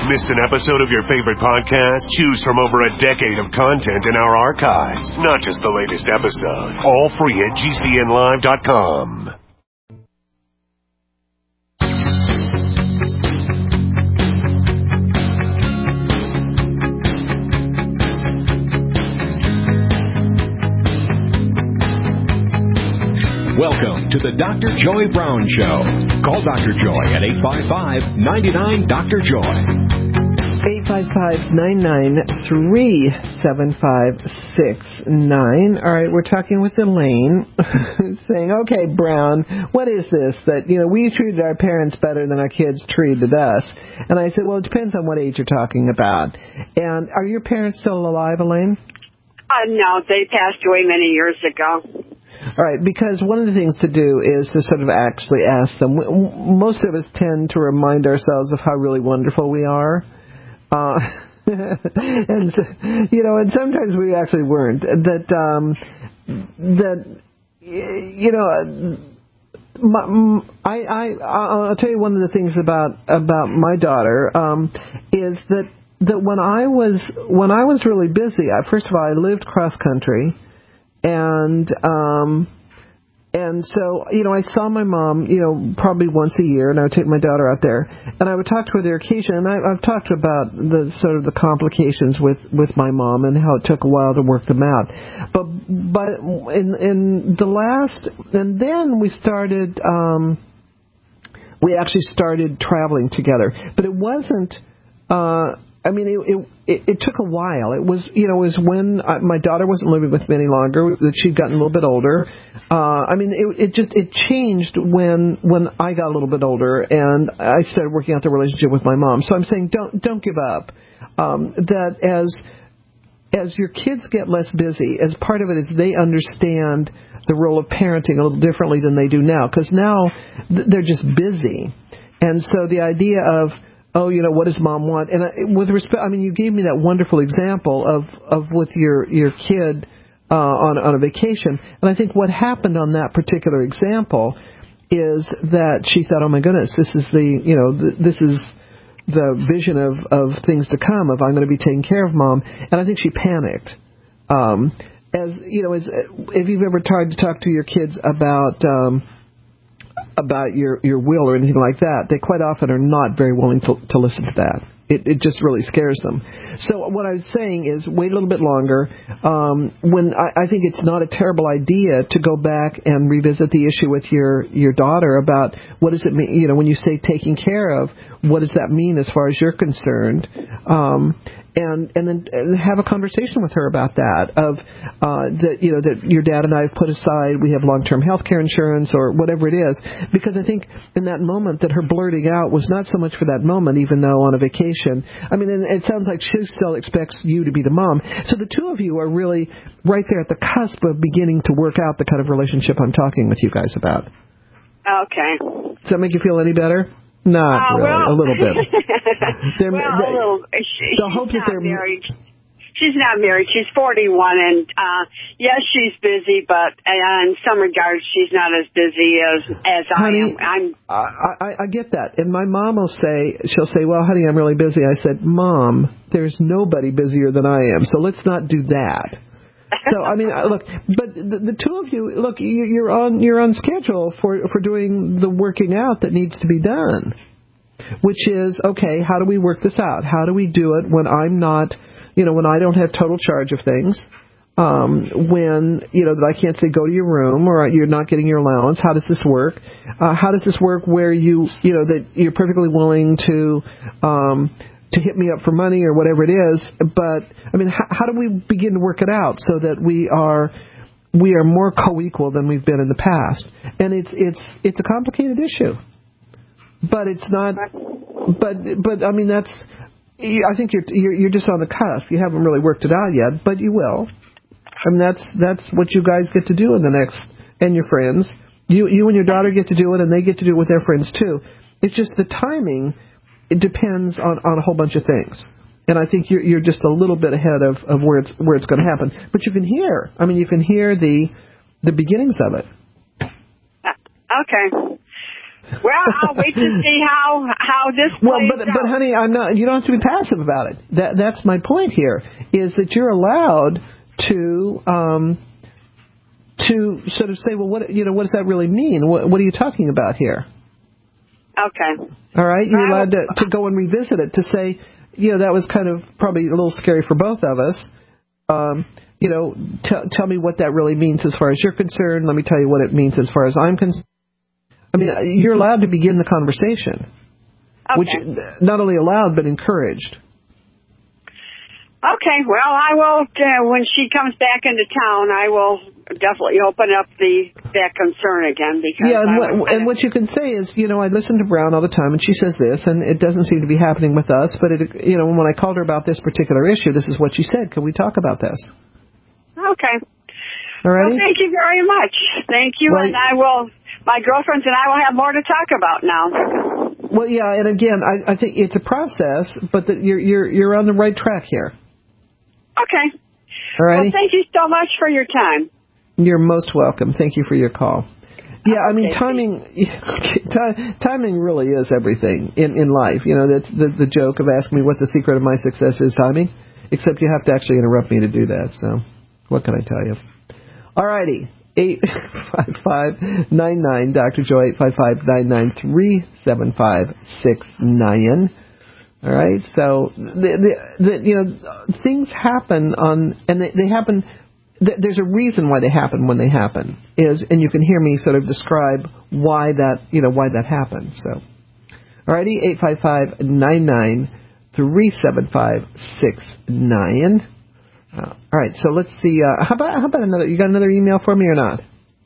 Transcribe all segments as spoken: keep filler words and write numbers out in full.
Missed an episode of your favorite podcast? Choose from over a decade of content in our archives, not just the latest episode. All free at G C N live dot com. Welcome to the Doctor Joy Brown Show. Call Doctor Joy at eight five five, nine nine, Doctor Joy. eight five five, nine nine three, seven five six nine. All right, we're talking with Elaine, saying, okay, Brown, what is this that, you know, we treated our parents better than our kids treated us? And I said, well, it depends on what age you're talking about. And are your parents still alive, Elaine? Uh, no, they passed away many years ago. All right, because one of the things to do is to sort of actually ask them. Most of us tend to remind ourselves of how really wonderful we are. Uh, and, you know, and sometimes we actually weren't. That, um, that you know, my, I, I, I'll tell you one of the things about, about my daughter um, is that, that when I was, when I was really busy, I, first of all, I lived cross country. And, um, and so, you know, I saw my mom, you know, probably once a year, and I would take my daughter out there, and I would talk to her there occasionally, and I, I've talked about the sort of the complications with, with my mom and how it took a while to work them out. But, but in, in the last, and then we started, um, we actually started traveling together, but it wasn't, uh, I mean, it, it it took a while. It was, you know, it was when I, my daughter wasn't living with me any longer, that she'd gotten a little bit older. Uh, I mean, it, it just, it changed when, when I got a little bit older and I started working out the relationship with my mom. So I'm saying don't, don't give up. Um, that as, as your kids get less busy, as part of it is they understand the role of parenting a little differently than they do now, because now th- they're just busy. And so the idea of, oh, you know, what does mom want? And I, with respect, I mean, you gave me that wonderful example of, of with your, your kid uh, on, on a vacation. And I think what happened on that particular example is that she thought, oh, my goodness, this is the, you know, th- this is the vision of, of things to come, of I'm going to be taking care of mom. And I think she panicked. Um, as, you know, as if you've ever tried to talk to your kids about um, about your, your will or anything like that, they quite often are not very willing to, to listen to that. It, it just really scares them. So what I was saying is wait a little bit longer. Um, when I, I think it's not a terrible idea to go back and revisit the issue with your, your daughter about what does it mean, you know, when you say taking care of, what does that mean as far as you're concerned? Um, and and then and have a conversation with her about that, of uh, that, you know, that your dad and I have put aside, we have long-term health care insurance or whatever it is, because I think in that moment that her blurting out was not so much for that moment, even though on a vacation, I mean, and it sounds like she still expects you to be the mom. So the two of you are really right there at the cusp of beginning to work out the kind of relationship I'm talking with you guys about. Okay. Does that make you feel any better? Not uh, really, well, a little bit. well, a little. She, she's hope that not they're married. She's not married. She's forty-one, and uh, yes, she's busy, but uh, in some regards, she's not as busy as as honey, I am. I'm. I, I, I get that, and my mom will say, she'll say, "Well, honey, I'm really busy." I said, "Mom, there's nobody busier than I am, so let's not do that." So I mean, look, but the, the two of you, look, you, you're on you're on schedule for for doing the working out that needs to be done, which is, okay, how do we work this out? How do we do it when I'm not, you know, when I don't have total charge of things? Um, when, you know, that I can't say go to your room or you're not getting your allowance. How does this work? Uh, how does this work where you, you know, that you're perfectly willing to, um, to hit me up for money or whatever it is. But, I mean, how, how do we begin to work it out so that we are, we are more co-equal than we've been in the past? And it's, it's, it's a complicated issue, but it's not, but, but I mean, that's, I think you're, you're, you're just on the cusp. You haven't really worked it out yet, but you will. I mean, that's that's what you guys get to do in the next, and your friends. You you and your daughter get to do it, and they get to do it with their friends too. It's just the timing. It depends on, on a whole bunch of things, and I think you're you're just a little bit ahead of, of where it's where it's going to happen. But you can hear. I mean, you can hear the the beginnings of it. Okay. Well, I'll wait to see how how this plays well, but out. but honey, I'm not. You don't have to be passive about it. That that's my point here. Is that you're allowed to um, to sort of say, well, what you know, what does that really mean? What what are you talking about here? Okay. All right, you're allowed to to go and revisit it to say, you know, that was kind of probably a little scary for both of us. Um, you know, t- tell me what that really means as far as you're concerned. Let me tell you what it means as far as I'm concerned. I mean, you're allowed to begin the conversation, Okay. which not only allowed but encouraged. Okay, well, I will, uh, when she comes back into town, I will definitely open up the that concern again. Because yeah, and I what, and what you can say is, you know, I listen to Brown all the time, and she says this, and it doesn't seem to be happening with us, but, it, you know, when I called her about this particular issue, this is what she said. Can we talk about this? Okay. All right. Well, thank you very much. Thank you, Well, and I will, my girlfriends and I will have more to talk about now. Well, yeah, and again, I, I think it's a process, but that you're, you're, you're on the right track here. Okay. All right. Well, thank you so much for your time. You're most welcome. Thank you for your call. Yeah, I mean, Okay, timing t- timing really is everything in, in life. You know, that's the, the joke of asking me what the secret of my success is, timing, except you have to actually interrupt me to do that. So what can I tell you? All righty. eight five five nine nine Doctor Joy, eight five five nine nine three seven five six nine. All right, so the, the, the, you know, things happen on, and they, they happen. Th- there's a reason why they happen when they happen. Is, and you can hear me sort of describe why that, you know, why that happens. So, all righty, eight five five nine nine three seven five six nine. Uh, all right, so let's see. Uh, how about how about another? You got another email for me or not?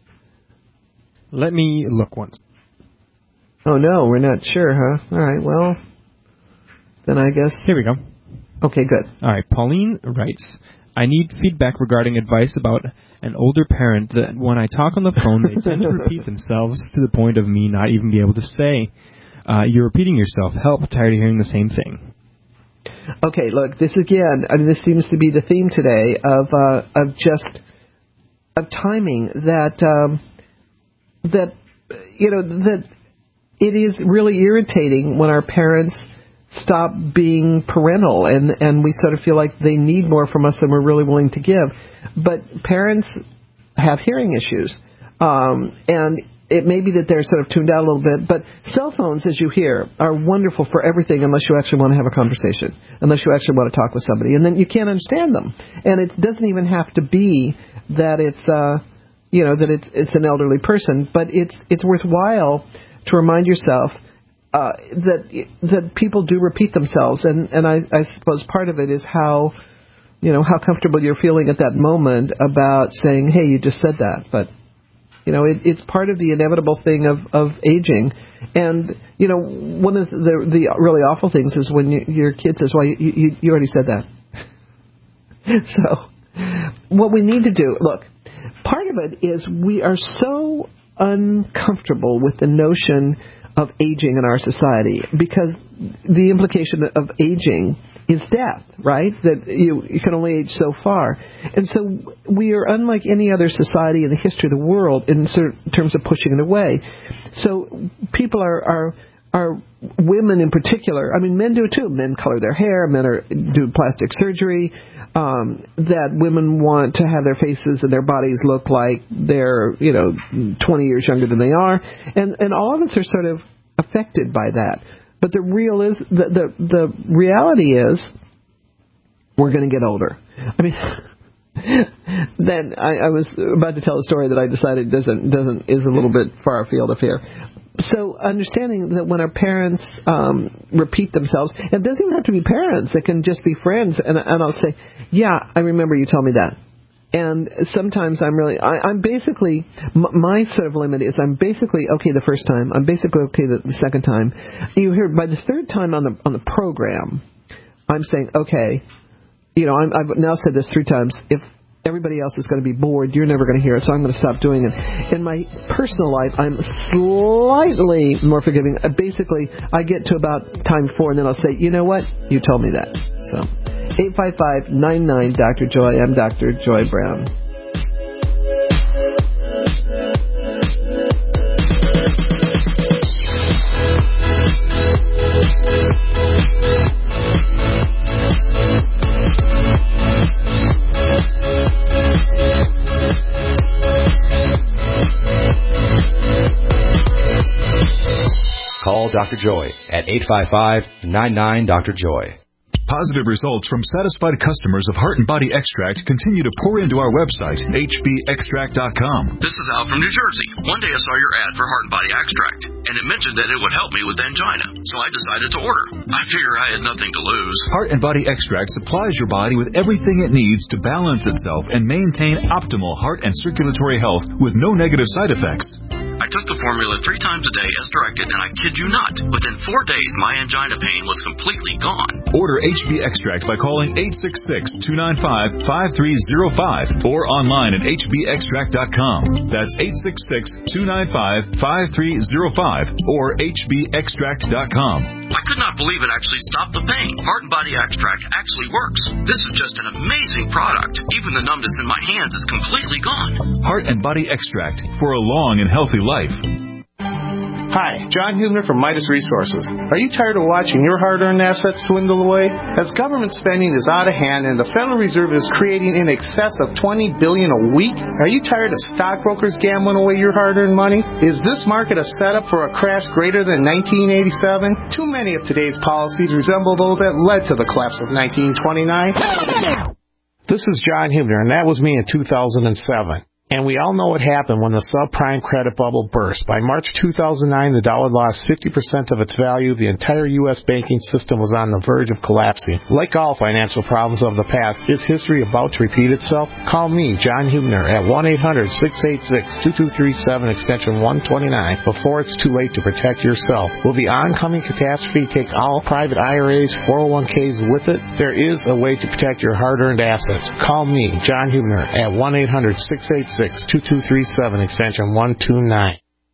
Let me look once. Oh no, we're not sure, huh? All right, well. Then I guess... Here we go. Okay, good. All right. Pauline writes, I need feedback regarding advice about an older parent that when I talk on the phone, they tend to repeat themselves to the point of me not even being able to say, uh, you're repeating yourself. Help. Tired of hearing the same thing. Okay, look, this again, I mean, this seems to be the theme today of uh, of just, of timing that, um, that, you know, that it is really irritating when our parents stop being parental and and we sort of feel like they need more from us than we're really willing to give. But parents have hearing issues, um, and it may be that they're sort of tuned out a little bit, but cell phones, as you hear, are wonderful for everything unless you actually want to have a conversation, unless you actually want to talk with somebody, and then you can't understand them. And it doesn't even have to be that it's uh, you know that it's it's an elderly person, but it's it's worthwhile to remind yourself Uh, that that people do repeat themselves, and and I, I suppose part of it is how, you know, how comfortable you're feeling at that moment about saying, hey, you just said that. But you know, it, it's part of the inevitable thing of, of aging. And you know, one of the the really awful things is when you, your kid says, well, you, you you already said that. So what we need to do, look, part of it is we are so uncomfortable with the notion of aging in our society, because the implication of aging is death, right? That you, you can only age so far. And so we are unlike any other society in the history of the world in terms of pushing it away. So people are, are, are women in particular, I mean, men do it too. Men color their hair, men are do plastic surgery, um, that women want to have their faces and their bodies look like they're, you know, twenty years younger than they are. And, and all of us are sort of affected by that. But the real is, the, the, the reality is we're going to get older. I mean, then I, I was about to tell a story that I decided doesn't, doesn't, is a little bit far afield of here. So understanding that when our parents um, repeat themselves, it doesn't even have to be parents. It can just be friends. And, and I'll say, yeah, I remember you told me that. And sometimes I'm really, I, I'm basically, m- my sort of limit is I'm basically okay the first time. I'm basically okay the, the second time. You hear, by the third time on the on the program, I'm saying, okay, you know, I'm, I've now said this three times. If everybody else is going to be bored, you're never going to hear it, so I'm going to stop doing it. In my personal life, I'm slightly more forgiving. Uh, basically, I get to about time four, and then I'll say, you know what? You told me that. So, eight five five nine nine Doctor Joy. I'm Doctor Joy Brown. Doctor Joy at eight five five, nine nine, Doctor Joy. Positive results from satisfied customers of Heart and Body Extract continue to pour into our website, H B extract dot com. This is Al from New Jersey. One day I saw your ad for Heart and Body Extract, and it mentioned that it would help me with angina, so I decided to order. I figure I had nothing to lose. Heart and Body Extract supplies your body with everything it needs to balance itself and maintain optimal heart and circulatory health with no negative side effects. I took the formula three times a day as directed, and I kid you not, within four days my angina pain was completely gone. Order H B Extract by calling eight six six, two nine five, five three zero five or online at H B extract dot com. That's eight six six, two nine five, five three zero five or H B extract dot com. I could not believe it actually stopped the pain. Heart and Body Extract actually works. This is just an amazing product. Even the numbness in my hands is completely gone. Heart and Body Extract for a long and healthy life. Hi, John Hubner from Midas Resources. Are you tired of watching your hard-earned assets dwindle away? As government spending is out of hand and the Federal Reserve is creating in excess of twenty billion dollars a week, are you tired of stockbrokers gambling away your hard-earned money? Is this market a setup for a crash greater than nineteen eighty-seven? Too many of today's policies resemble those that led to the collapse of nineteen twenty-nine. This is John Hubner, and that was me in two thousand seven. And we all know what happened when the subprime credit bubble burst. By March two thousand nine, the dollar lost fifty percent of its value. The entire U S banking system was on the verge of collapsing. Like all financial problems of the past, is history about to repeat itself? Call me, John Hubner, at one eight hundred, six eight six, two two three seven, extension one twenty-nine, before it's too late to protect yourself. Will the oncoming catastrophe take all private I R As, four oh one k's with it? There is a way to protect your hard-earned assets. Call me, John Hubner, at one eight hundred, six eight six, two two three seven, extension one two nine.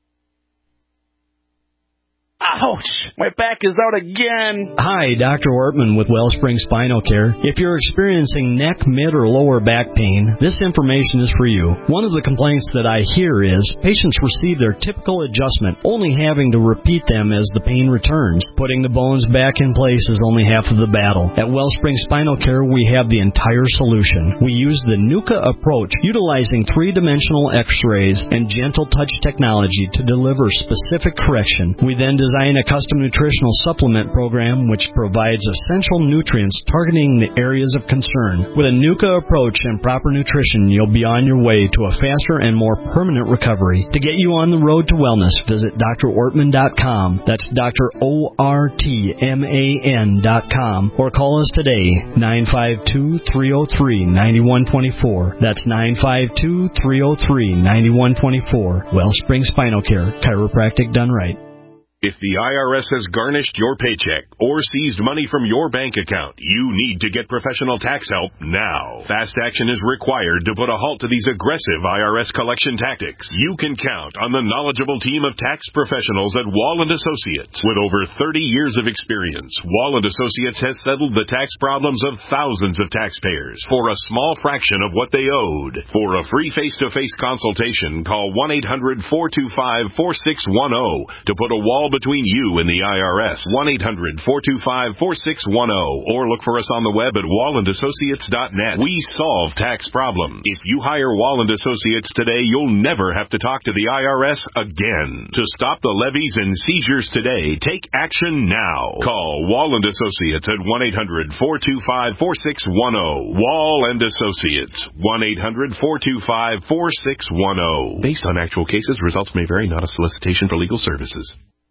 Ouch! My back is out again! Hi, Doctor Ortman with Wellspring Spinal Care. If you're experiencing neck, mid, or lower back pain, this information is for you. One of the complaints that I hear is patients receive their typical adjustment, only having to repeat them as the pain returns. Putting the bones back in place is only half of the battle. At Wellspring Spinal Care, we have the entire solution. We use the NUCA approach, utilizing three-dimensional x-rays and gentle touch technology to deliver specific correction. We then design a custom nutritional supplement program which provides essential nutrients targeting the areas of concern. With a NUCA approach and proper nutrition, you'll be on your way to a faster and more permanent recovery. To get you on the road to wellness, visit D R ortman dot com. That's Doctor O R T M A N dot com. Or call us today, nine five two, three oh three, nine one two four. That's nine five two, three oh three, nine one two four. Wellspring Spinal Care, chiropractic done right. If the I R S has garnished your paycheck or seized money from your bank account, you need to get professional tax help now. Fast action is required to put a halt to these aggressive I R S collection tactics. You can count on the knowledgeable team of tax professionals at Wall and Associates. With over thirty years of experience, Wall and Associates has settled the tax problems of thousands of taxpayers for a small fraction of what they owed. For a free face-to-face consultation, call one eight hundred, four two five, four six one zero to put a wall between you and the I R S. one eight hundred, four two five, four six one zero or look for us on the web at wall and associates dot net. We solve tax problems. If you hire Wall and Associates today, you'll never have to talk to the I R S again. To stop the levies and seizures today, take action now. Call Wall and Associates at one eight hundred, four two five, four six one zero. Wall and Associates, one eight hundred, four two five, four six one zero. Based on actual cases, results may vary, not a solicitation for legal services.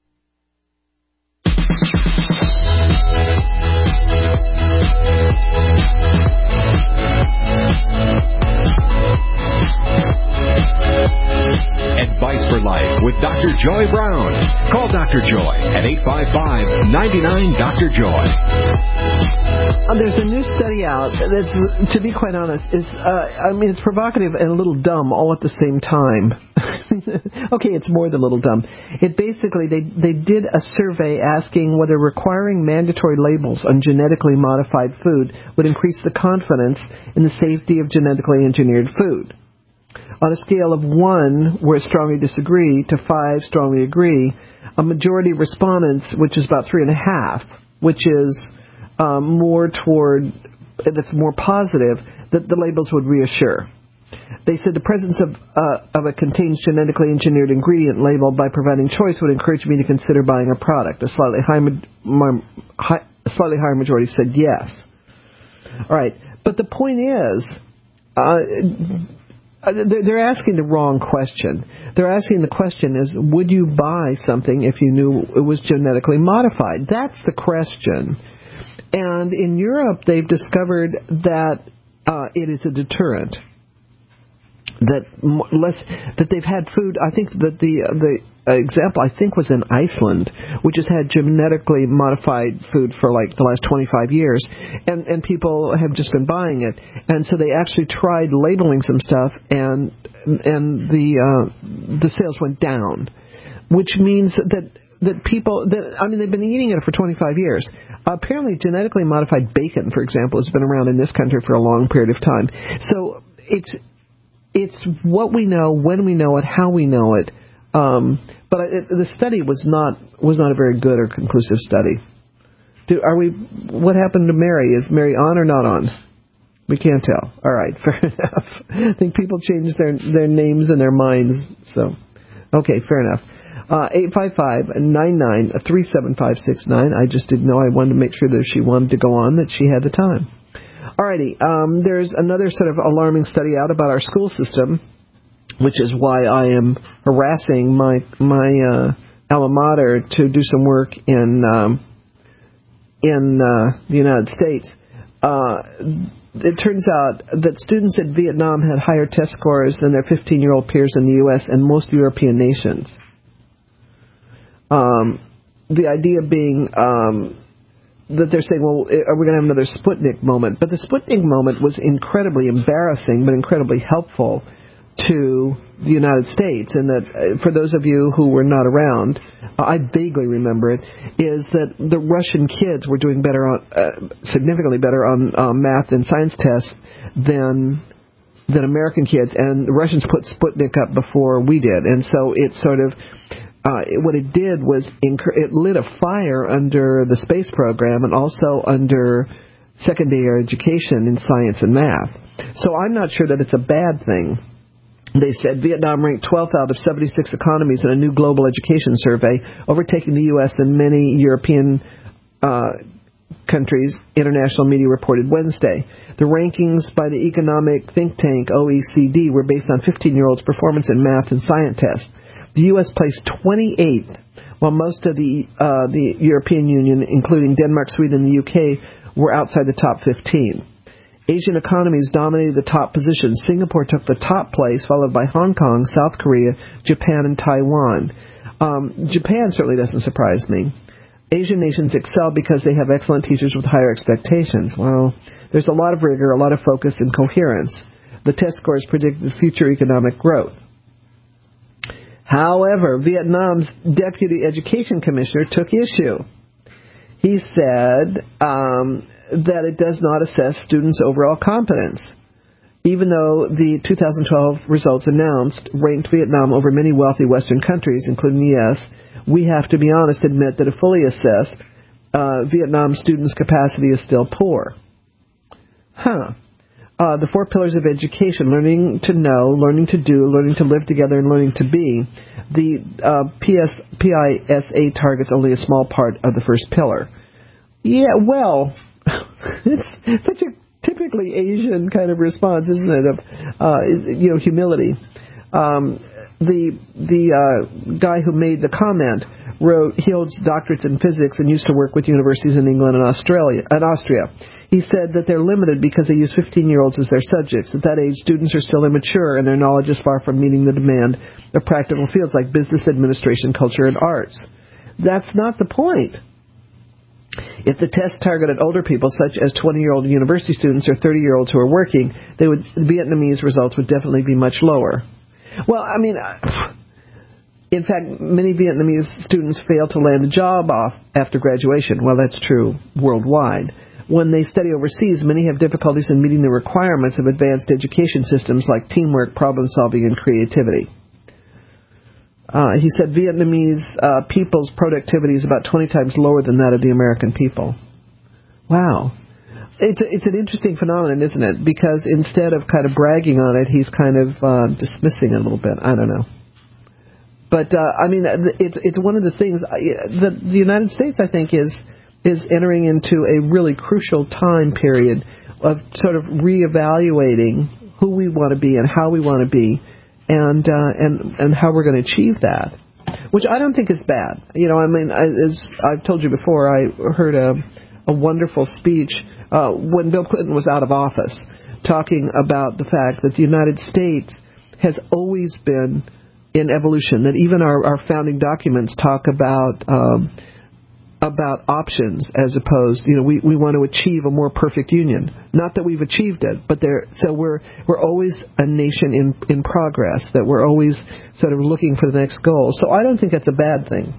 Advice for Life with Doctor Joy Brown. Call Doctor Joy at eight five five, nine nine, Doctor Joy. Uh, there's a new study out that's, to be quite honest, is uh, I mean, it's provocative and a little dumb all at the same time. Okay, it's more than a little dumb. It basically, they, they did a survey asking whether requiring mandatory labels on genetically modified food would increase the confidence in the safety of genetically engineered food. On a scale of one, where strongly disagree, to five, strongly agree, a majority of respondents, which is about three and a half, which is um, more toward, that's more positive, that the labels would reassure. They said the presence of uh, of a contains genetically engineered ingredient labeled by providing choice would encourage me to consider buying a product. A slightly high, ma- high, a slightly higher majority said yes. All right, but the point is, uh, they're asking the wrong question. They're asking the question is, would you buy something if you knew it was genetically modified? That's the question. And in Europe, they've discovered that uh, it is a deterrent. That less that they've had food. I think that the the example I think was in Iceland, which has had genetically modified food for like the last twenty-five years, and and people have just been buying it, and so they actually tried labeling some stuff, and and the uh, the sales went down, which means that. That people, that I mean, they've been eating it for twenty-five years. Uh, apparently, genetically modified bacon, for example, has been around in this country for a long period of time. So it's it's what we know, when we know it, how we know it. Um, but it, the study was not was not a very good or conclusive study. Do, are we? What happened to Mary? Is Mary on or not on? We can't tell. All right, fair enough. I think people change their their names and their minds. So, okay, fair enough. Uh, eight five five, nine nine, three seven five six nine. I just didn't know. I wanted to make sure that if she wanted to go on, that she had the time. Alrighty, um, there's another sort of alarming study out about our school system, which is why I am harassing my my uh, alma mater to do some work in um, in uh, the United States. Uh, it turns out that students in Vietnam had higher test scores than their fifteen-year-old peers in the U S and most European nations. Um, the idea being um, that they're saying, well, are we going to have another Sputnik moment? But the Sputnik moment was incredibly embarrassing, but incredibly helpful to the United States. And that, uh, for those of you who were not around, uh, I vaguely remember it, is that the Russian kids were doing better on, uh, significantly better on uh, math and science tests than than American kids. And the Russians put Sputnik up before we did. And so it sort of... Uh, it, what it did was inc- it lit a fire under the space program and also under secondary education in science and math. So I'm not sure that it's a bad thing. They said Vietnam ranked twelfth out of seventy-six economies in a new global education survey, overtaking the U S and many European uh, countries, international media reported Wednesday. The rankings by the economic think tank O E C D were based on fifteen-year-olds' performance in math and science tests. The U S placed twenty-eighth, while most of the uh, the European Union, including Denmark, Sweden, and the U K, were outside the top fifteen. Asian economies dominated the top position. Singapore took the top place, followed by Hong Kong, South Korea, Japan, and Taiwan. Um, Japan certainly doesn't surprise me. Asian nations excel because they have excellent teachers with higher expectations. Well, there's a lot of rigor, a lot of focus, and coherence. The test scores predicted future economic growth. However, Vietnam's Deputy Education Commissioner took issue. He said um, that it does not assess students' overall competence. Even though the two thousand twelve results announced ranked Vietnam over many wealthy Western countries, including the U S, we have to be honest, admit that a fully assessed uh, Vietnam students' capacity is still poor. Huh. Uh, the four pillars of education, learning to know, learning to do, learning to live together, and learning to be. The uh, P S, P I S A targets only a small part of the first pillar. Yeah, well, it's such a typically Asian kind of response, isn't it, of, uh, you know, humility. Um, the the uh, guy who made the comment wrote, he holds doctorates in physics and used to work with universities in England and Australia and Austria. He said that they're limited because they use fifteen-year-olds as their subjects. At that age, students are still immature, and their knowledge is far from meeting the demand of practical fields like business, administration, culture, and arts. That's not the point. If the test targeted older people, such as twenty-year-old university students or thirty-year-olds who are working, they would Vietnamese results would definitely be much lower. Well, I mean, in fact, many Vietnamese students fail to land a job off after graduation. Well, that's true worldwide. When they study overseas, many have difficulties in meeting the requirements of advanced education systems like teamwork, problem-solving, and creativity. Uh, he said Vietnamese uh, people's productivity is about twenty times lower than that of the American people. Wow. it's a, it's an interesting phenomenon, isn't it? Because instead of kind of bragging on it, he's kind of uh, dismissing it a little bit. I don't know. But uh, I mean, it's it's one of the things that the United States, I think, is is entering into a really crucial time period of sort of reevaluating who we want to be and how we want to be, and uh, and and how we're going to achieve that, which I don't think is bad. You know, I mean, I, as I've told you before, I heard a a wonderful speech uh, when Bill Clinton was out of office, talking about the fact that the United States has always been in evolution. That even our, our founding documents talk about um, about options as opposed, you know, we, we want to achieve a more perfect union. Not that we've achieved it, but there. So we're we're always a nation in in progress. That we're always sort of looking for the next goal. So I don't think that's a bad thing.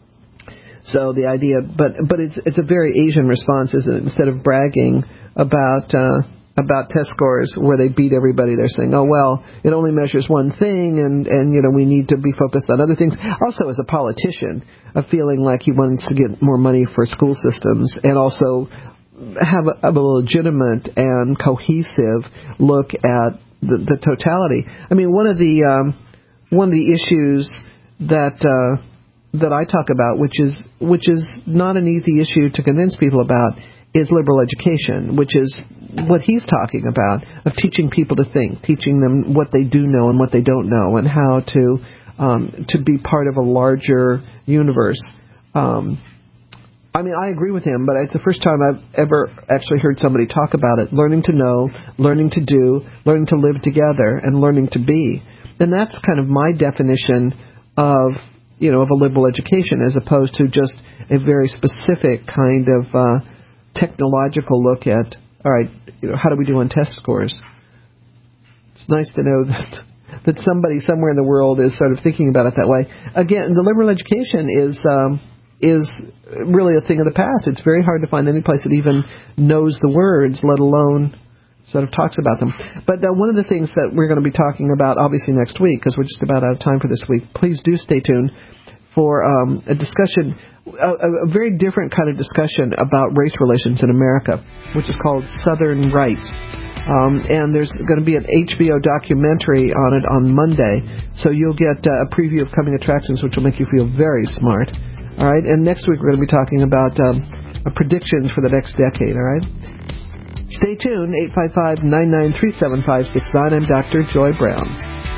So the idea, but but it's it's a very Asian response, isn't it? Instead of bragging about uh, about test scores where they beat everybody, they're saying, oh well, it only measures one thing, and and you know we need to be focused on other things. Also, as a politician, a feeling like he wants to get more money for school systems, and also have a, a legitimate and cohesive look at the, the totality. I mean, one of the um, one of the issues that uh, that I talk about, which is which is not an easy issue to convince people about, is liberal education, which is what he's talking about, of teaching people to think, teaching them what they do know and what they don't know, and how to um, to be part of a larger universe. Um, I mean, I agree with him, but it's the first time I've ever actually heard somebody talk about it. Learning to know, learning to do, learning to live together, and learning to be. And that's kind of my definition of, you know, of a liberal education, as opposed to just a very specific kind of uh, technological look at, all right, you know, how do we do on test scores? It's nice to know that that somebody somewhere in the world is sort of thinking about it that way. Again, the liberal education is um, is really a thing of the past. It's very hard to find any place that even knows the words, let alone sort of talks about them. But uh, one of the things that we're going to be talking about, obviously next week, because we're just about out of time for this week, please do stay tuned for um, a discussion, a, a very different kind of discussion about race relations in America, which is called Southern Rights. Um, and there's going to be an H B O documentary on it on Monday, so you'll get uh, a preview of coming attractions, which will make you feel very smart. All right, and next week we're going to be talking about um, uh, predictions for the next decade. All right, stay tuned. eight five five, nine nine three, seven five six nine. I'm Doctor Joy Brown.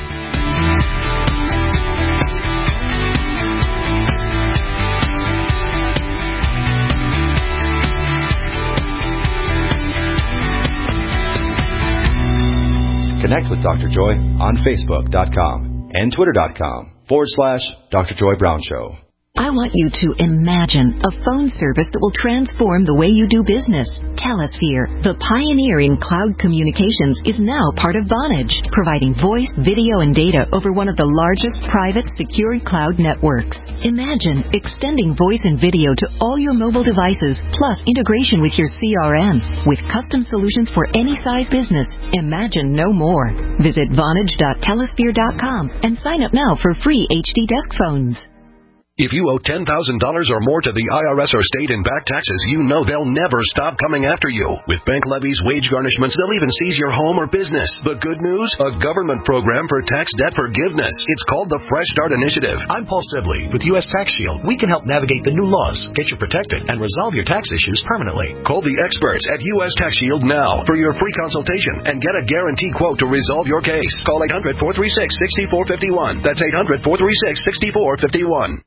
Connect with Doctor Joy on Facebook.com and Twitter.com forward slash Doctor Joy Brown Show. I want you to imagine a phone service that will transform the way you do business. Telesphere, the pioneer in cloud communications, is now part of Vonage, providing voice, video, and data over one of the largest private secured cloud networks. Imagine extending voice and video to all your mobile devices, plus integration with your C R M. With custom solutions for any size business, imagine no more. Visit Vonage dot telesphere dot com and sign up now for free H D desk phones. If you owe ten thousand dollars or more to the I R S or state in back taxes, you know they'll never stop coming after you. With bank levies, wage garnishments, they'll even seize your home or business. The good news? A government program for tax debt forgiveness. It's called the Fresh Start Initiative. I'm Paul Sibley with U S Tax Shield. We can help navigate the new laws, get you protected, and resolve your tax issues permanently. Call the experts at U S Tax Shield now for your free consultation and get a guaranteed quote to resolve your case. Call eight hundred, four three six, six four five one. That's eight hundred, four three six, six four five one.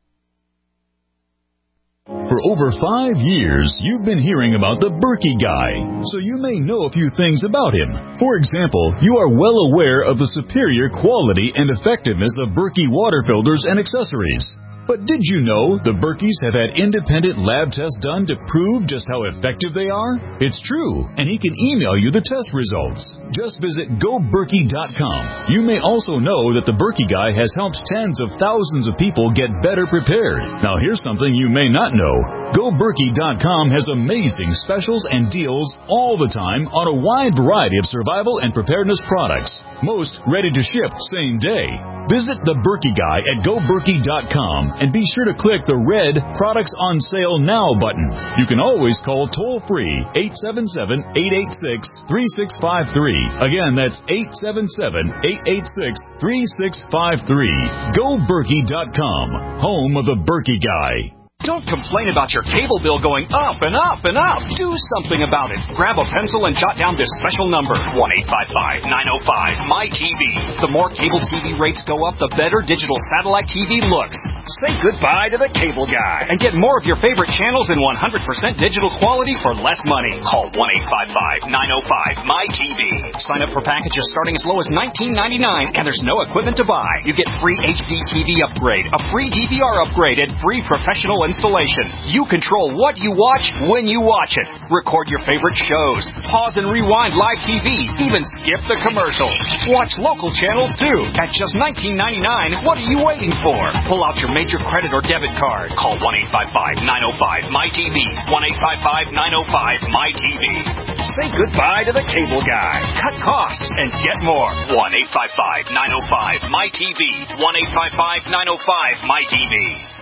For over five years, you've been hearing about the Berkey Guy, so you may know a few things about him. For example, you are well aware of the superior quality and effectiveness of Berkey water filters and accessories. But did you know the Berkeys have had independent lab tests done to prove just how effective they are? It's true, and he can email you the test results. Just visit go berkey dot com. You may also know that the Berkey Guy has helped tens of thousands of people get better prepared. Now here's something you may not know. Go Berkey dot com has amazing specials and deals all the time on a wide variety of survival and preparedness products. Most ready to ship same day. Visit the Berkey Guy at Go Berkey dot com and be sure to click the red Products on Sale Now button. You can always call toll-free eight seven seven, eight eight six, three six five three. Again, that's eight seven seven, eight eight six, three six five three. Go Berkey dot com, home of the Berkey Guy. Don't complain about your cable bill going up and up and up. Do something about it. Grab a pencil and jot down this special number, one eight five five, nine oh five, M Y T V. The more cable T V rates go up, the better digital satellite T V looks. Say goodbye to the cable guy and get more of your favorite channels in one hundred percent digital quality for less money. Call one eight five five, nine oh five, M Y T V. Sign up for packages starting as low as nineteen ninety-nine, and there's no equipment to buy. You get free H D T V upgrade, a free D V R upgrade, and free professional installation. You control what you watch when you watch it. Record your favorite shows. Pause and rewind live T V. Even skip the commercials. Watch local channels too. At just nineteen ninety-nine, what are you waiting for? Pull out your major credit or debit card. Call one eight five five, nine oh five, M Y T V. one eight five five, nine oh five, M Y T V. Say goodbye to the cable guy. Cut costs and get more. one eight five five, nine oh five, M Y T V. one eight five five, nine oh five, M Y T V.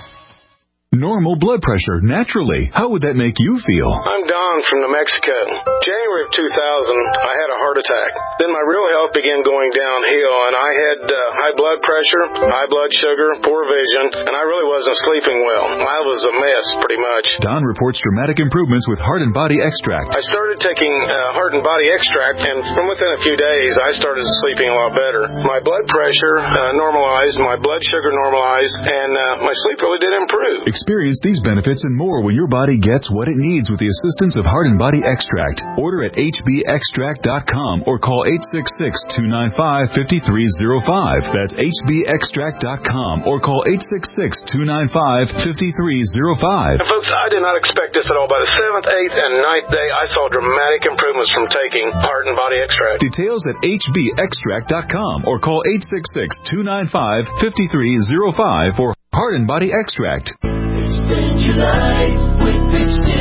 Normal blood pressure, naturally. How would that make you feel? I'm Don from New Mexico. January of two thousand, I had a heart attack. Then my real health began going downhill, and I had uh, high blood pressure, high blood sugar, poor vision, and I really wasn't sleeping well. I was a mess, pretty much. Don reports dramatic improvements with Heart and Body Extract. I started taking uh, Heart and Body Extract, and from within a few days, I started sleeping a lot better. My blood pressure uh, normalized, my blood sugar normalized, and uh, my sleep really did improve. Experience these benefits and more when your body gets what it needs with the assistance of Heart and Body Extract. Order at H B extract dot com or call eight six six, two nine five, five three zero five. That's H B extract dot com or call eight six six, two nine five, five three zero five. And folks, I did not expect this at all. By the seventh, eighth, and ninth day, I saw dramatic improvements from taking Heart and Body Extract. Details at H B extract dot com or call eight six six, two nine five, five three zero five for Heart and Body Extract. Extend your life with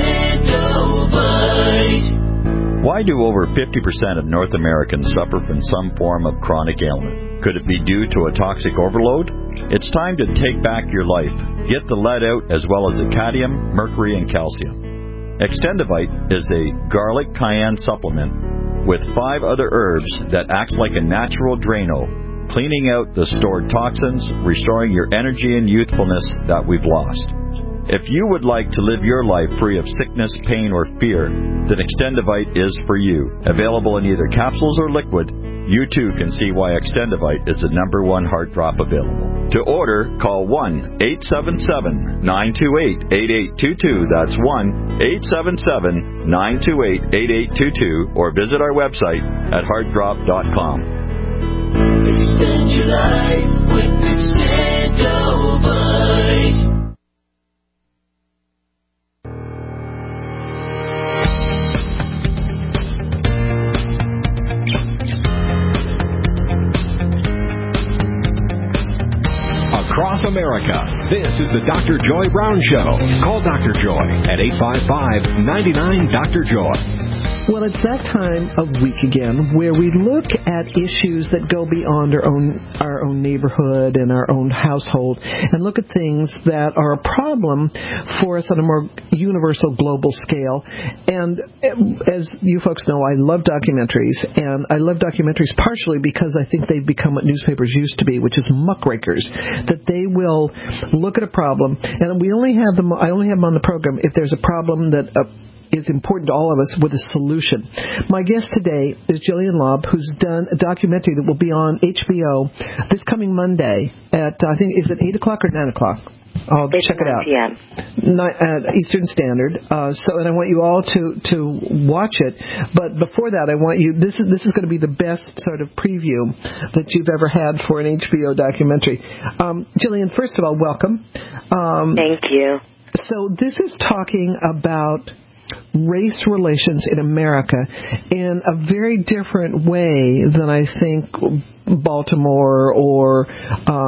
Extendovite. Why do over fifty percent of North Americans suffer from some form of chronic ailment? Could it be due to a toxic overload? It's time to take back your life. Get the lead out as well as the cadmium, mercury, and calcium. Extendovite is a garlic cayenne supplement with five other herbs that acts like a natural Drano, cleaning out the stored toxins, restoring your energy and youthfulness that we've lost. If you would like to live your life free of sickness, pain, or fear, then Extendovite is for you. Available in either capsules or liquid, you too can see why Extendovite is the number one heart drop available. To order, call one eight seven seven, nine two eight, eight eight two two. That's one eight seven seven, nine two eight, eight eight two two, or visit our website at heart drop dot com. Extend your life with Extendovite. Across America, this is the Doctor Joy Brown Show. Call Doctor Joy at eight five five, nine nine, Doctor Joy. Well, it's that time of week again where we look at issues that go beyond our own our own neighborhood and our own household and look at things that are a problem for us on a more universal global scale. And as you folks know, I love documentaries, and I love documentaries partially because I think they've become what newspapers used to be, which is muckrakers, that they will look at a problem, and we only have them, I only have them on the program if there's a problem that uh, is important to all of us with a solution. My guest today is Jillian Lobb, who's done a documentary that will be on H B O this coming Monday at, I think, is it eight o'clock or nine o'clock? I'll check it out. Yeah. Nine, uh, Eastern Standard. Uh, so, and I want you all to, to watch it. But before that, I want you. This is this is going to be the best sort of preview that you've ever had for an H B O documentary. Um, Jillian, first of all, welcome. Um, Thank you. So, this is talking about race relations in America in a very different way than I think Baltimore or um,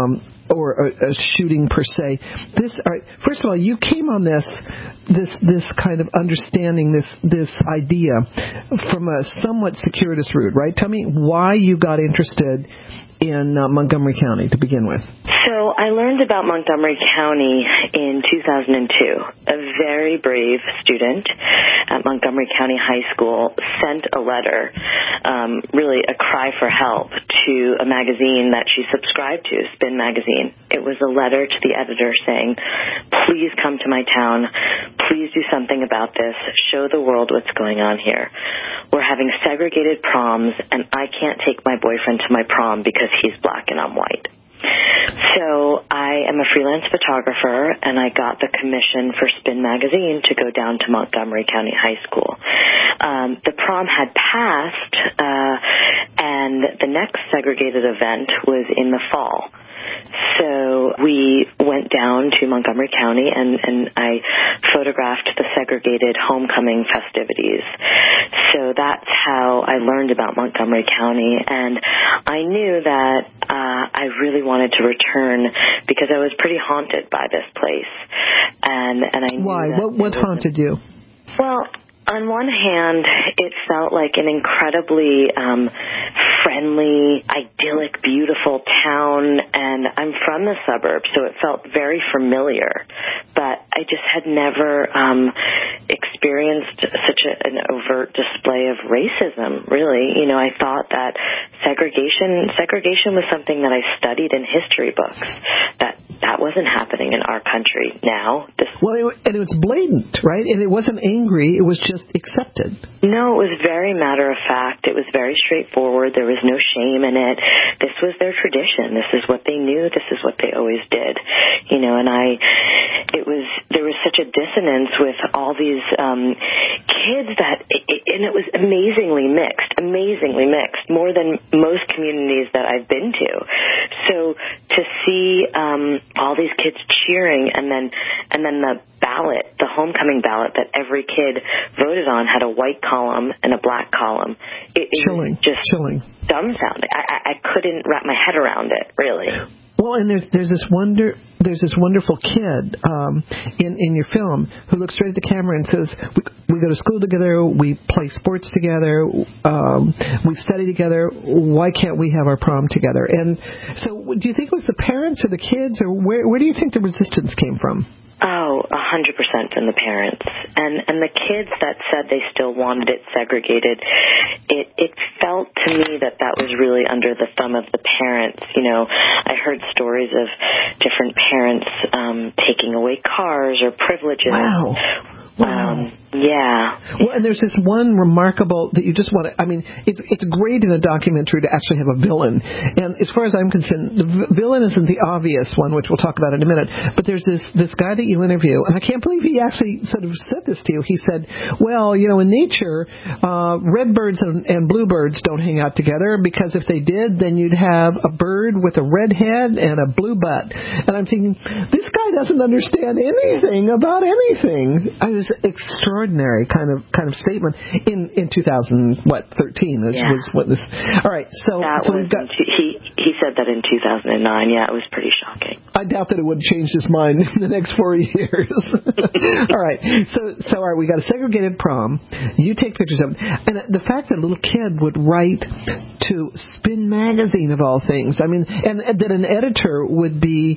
or a, a shooting per se. This, all right, first of all, you came on this this this kind of understanding, this this idea from a somewhat circuitous route, right? Tell me why you got interested in uh, Montgomery County to begin with. So I learned about Montgomery County in two thousand two. A very brave student at Montgomery County High School sent a letter, um, really a cry for help, to a magazine that she subscribed to, Spin Magazine. It was a letter to the editor saying, please come to my town. Please do something about this. Show the world what's going on here. We're having segregated proms, and I can't take my boyfriend to my prom because he's black and I'm white. So I am a freelance photographer, and I got the commission for Spin Magazine to go down to Montgomery County High School. Um, the prom had passed, uh, and the next segregated event was in the fall. So we went down to Montgomery County, and, and I photographed the segregated homecoming festivities. So that's how I learned about Montgomery County, and I knew that uh, I really wanted to return because I was pretty haunted by this place. And, and I knew Why? that What, what haunted you? Well, on one hand, it felt like an incredibly um, friendly, idyllic, beautiful town, and I'm from the suburbs, so it felt very familiar. But I just had never um, experienced such a, an overt display of racism, really. You know, I thought that segregation segregation was something that I studied in history books. That that wasn't happening in our country now. This well, it, and it was blatant, right? And it wasn't angry. It was just accepted. No, it was very matter of fact. It was very straightforward. There was no shame in it. This was their tradition. This is what they knew. This is what they always did. You know, and I, it was, there was such a dissonance with all these um, kids that, it, and it was amazingly mixed, amazingly mixed, more than most communities that I've been to. So to see um, all these kids cheering, and then, and then the ballot, the homecoming ballot that every kid voted on had a white column and a black column. It, it chilling, was just chilling, dumbfounding. I, I, I couldn't wrap my head around it, really. Well, and there's there's this wonder there's this wonderful kid um, in in your film who looks straight at the camera and says, "We, we go to school together, we play sports together, um, we study together. Why can't we have our prom together?" And so, do you think it was the parents or the kids, or where where do you think the resistance came from? Oh, a hundred percent from the parents. And and the kids that said they still wanted it segregated, it it felt to me that that was really under the thumb of the parents. You know, I heard stories of different parents um, taking away cars or privileges. Wow. Wow. Um, yeah. Well, and there's this one remarkable that you just want to, I mean, it's it's great in a documentary to actually have a villain. And as far as I'm concerned, the v- villain isn't the obvious one, which we'll talk about in a minute. But there's this, this guy that you interview, and I can't believe he actually sort of said this to you. He said, well, you know, in nature, uh, red birds and, and blue birds don't hang out together, because if they did, then you'd have a bird with a red head and a blue butt. And I'm thinking, this guy doesn't understand anything about anything. I was extraordinary kind of kind of statement in in two thousand what thirteen was, yeah. was what this. All right, so that so was we've got. Two, he he said that in two thousand nine. Yeah, it was pretty shocking. I doubt that it would change his mind in the next four years. All right, so so all right, we got a segregated prom. You take pictures of it, and the fact that a little kid would write to Spin Magazine of all things. I mean, and, and that an editor would be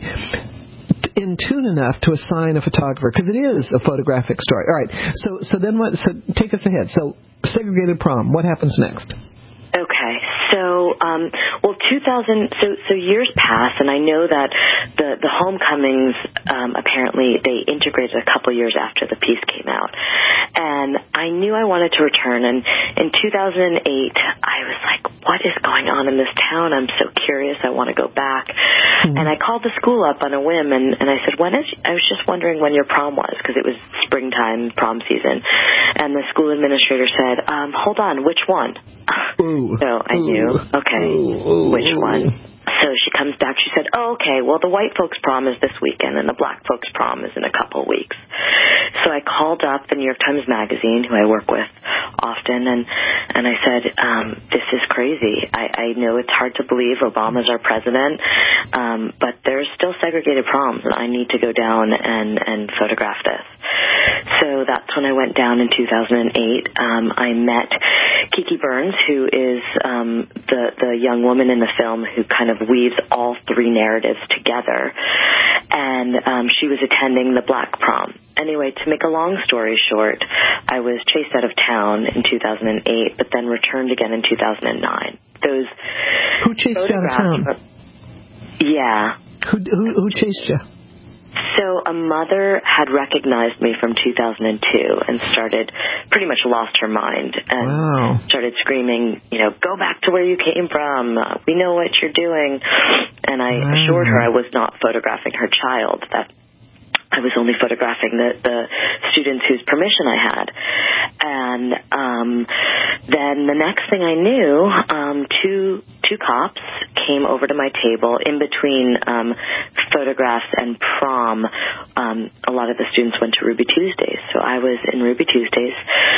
in tune enough to assign a photographer, because it is a photographic story. All right, so so then what? So take us ahead. So segregated prom. What happens next? Okay, so um, well, two thousand. So so years pass, and I know that the the homecomings um, apparently they integrated a couple years after the piece came out, and I knew I wanted to return. And in two thousand eight, I was like, "What is going on in this town? I'm so curious. I want to go back." Mm-hmm. And I called the school up on a whim, and, and I said, "When is?" I was just wondering when your prom was, because it was springtime prom season, and the school administrator said, um, "Hold on, which one?" Ooh. So I Ooh. knew, okay, Ooh. which one? So she comes back, she said, oh, okay, well, the white folks' prom is this weekend, and the black folks' prom is in a couple weeks. So I called up the New York Times Magazine, who I work with often, and And I said, um, this is crazy. I, I know it's hard to believe Obama's our president, um, but there's still segregated proms, and I need to go down and, and photograph this. So that's when I went down in two thousand eight. Um, I met Kiki Burns, who is um, the, the young woman in the film who kind of weaves all three narratives together. And um, she was attending the Black Prom. Anyway, to make a long story short, I was chased out of town in two thousand eight, but then returned again in two thousand nine. Those Who chased you out of town? Were, yeah. Who, who, who chased you? So a mother had recognized me from two thousand two and started, pretty much lost her mind and wow. started screaming, you know, go back to where you came from. Uh, we know what you're doing. And I wow. assured her I was not photographing her child, that I was only photographing the, the students whose permission I had. And um, then the next thing I knew, um, two two cops came over to my table in between um, photographs and prom. Um, a lot of the students went to Ruby Tuesdays. So I was in Ruby Tuesdays,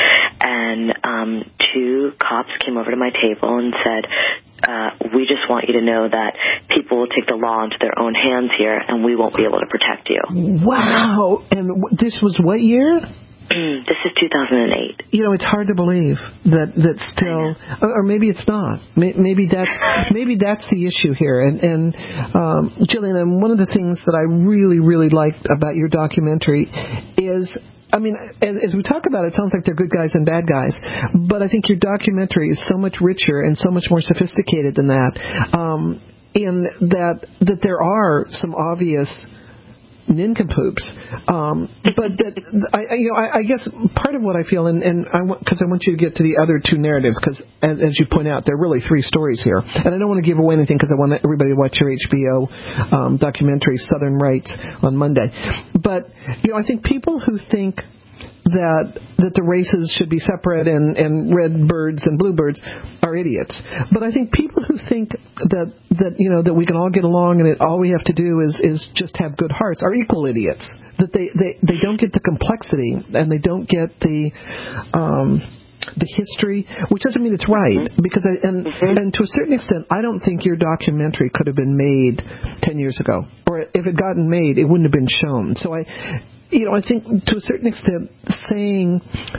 and um, two cops came over to my table and said, Uh, we just want you to know that people will take the law into their own hands here, and we won't be able to protect you. Wow. And w- this was what year? This is two thousand eight. You know, it's hard to believe that that still, or maybe it's not. Maybe that's maybe that's the issue here. And, and um, Jillian, and one of the things that I really, really liked about your documentary is, I mean, as we talk about it, it sounds like they're good guys and bad guys. But I think your documentary is so much richer and so much more sophisticated than that, um, in that that there are some obvious nincompoops. Um, but that, I, you know, I, I guess part of what I feel, and, and I because I want you to get to the other two narratives, because as, as you point out, there are really three stories here. And I don't want to give away anything because I want everybody to watch your H B O um, documentary, Southern Rights, on Monday. But, you know, I think people who think that that the races should be separate and, and red birds and bluebirds are idiots. But I think people who think that, that you know that we can all get along and it, all we have to do is, is just have good hearts are equal idiots. That they, they, they don't get the complexity and they don't get the um, the history, which doesn't mean it's right. Because I, and and to a certain extent, I don't think your documentary could have been made ten years ago, or if it gotten made, it wouldn't have been shown. So I. You know, I think to a certain extent, saying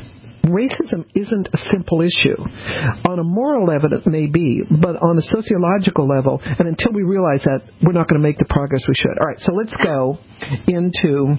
racism isn't a simple issue. On a moral level, it may be, but on a sociological level, and until we realize that, we're not going to make the progress we should. All right, so let's go into.